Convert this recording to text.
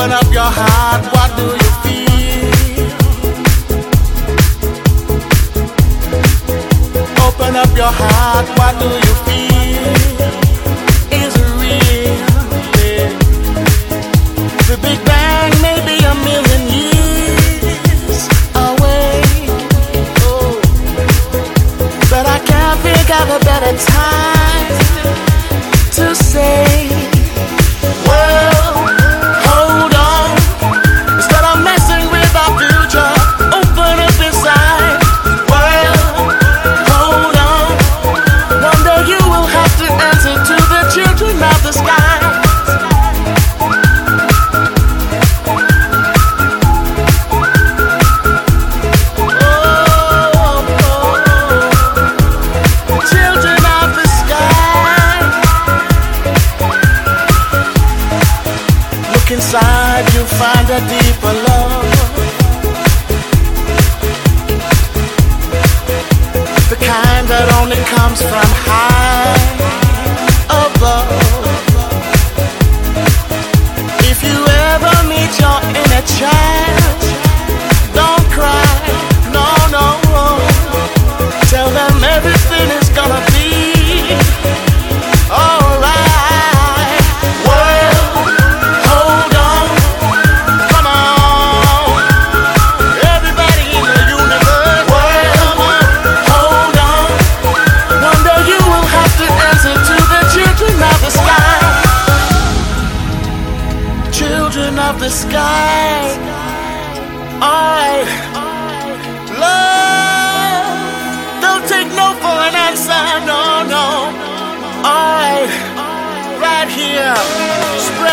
Open up your heart, what do you feel? Open up your heart, what do you feel? Is it real? Yeah. The Big Bang may be a million years away, oh, but I can't think of a better time to say, well, hold on. Instead of messing with our future, open up inside. Well, hold on. One day you will have to answer to the children of the sky. Children of the sky. Look inside, you find a deeper love, the kind that only comes from high above. If you ever meet your inner child, don't cry, no, no. Tell them everything is gonna be alright. Well, hold on, come on, everybody in the universe. Well, hold on. One day you will have to answer to the children of the sky. Children of the sky. Alright, love, don't take no for an answer, no, no. Alright, right here, spread